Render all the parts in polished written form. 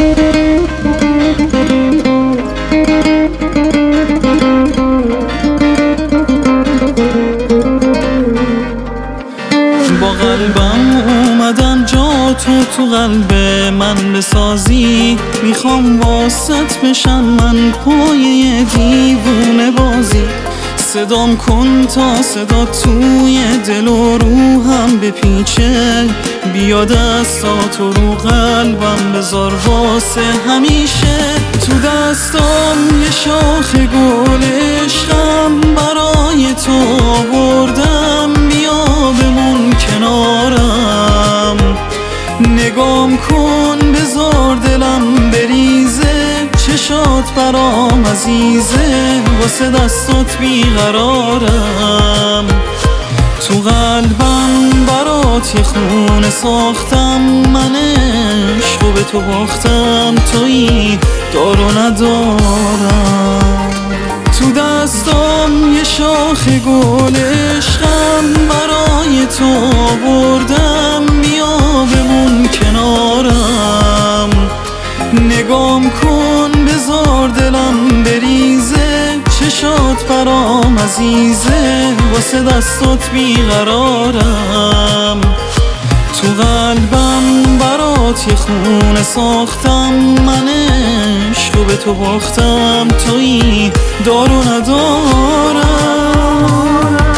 با قلبم اومدم جا تو قلب من بسازی، میخوام واسط بشم من پایه دیوونه بازی. صدام کن تا صدا توی دل و روحم بپیچه، بیا دستاتو رو قلبم بذار واسه همیشه. تو دستام یه شاخ گل عشقم برای تو آوردم، بیا بمون کنارم. نگام کن بذار دلم بریزه، چشات برام عزیزه، واسه دستات بیقرارم. تو قلبم برات یه خونه ساختم، من عشقو به تو باختم، تویی دار و ندارم. تو دستام یه شاخ گل عشقم برای تو آوردم، بیا بمون کنارم. نگام کن بذار دلم بریزه، چشات برام عزیزه، واسه دستات بیقرارم. تو قلبم برات یه خونه ساختم، من عشقو به تو باختم، تویی دار و ندارم.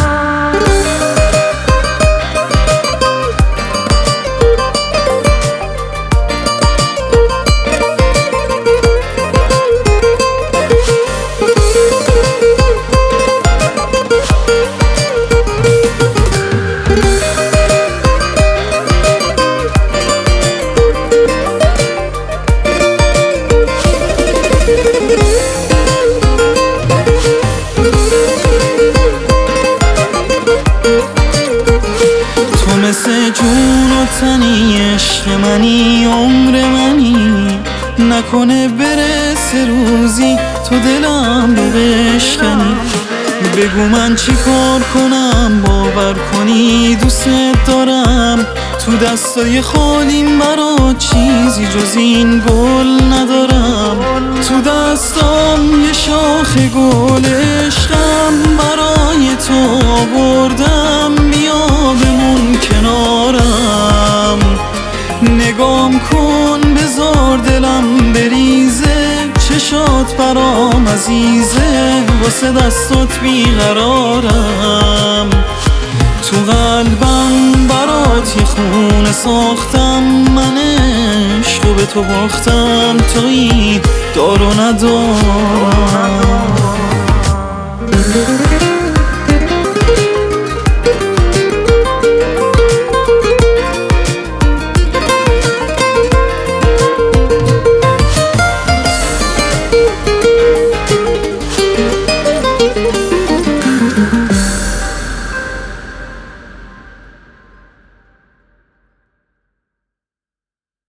مثل جون و تنی عشق منی، عمر منی، نکنه برسه روزی تو دلم رو بشکنی. بگو من چی کار کنم باور کنی دوست دارم، تو دستای خالیم برات چیزی جز این گل ندارم. تو دستام یه شاخ گل عشقم برای تو آوردم، بیا بمون کنارم. نگام کن بذار دلم بریزه، چشات برام عزیزه، واسه دستات بیقرارم. تو قلبم برات یه خونه ساختم، من عشقو به تو باختم، تویی دار و ندارم.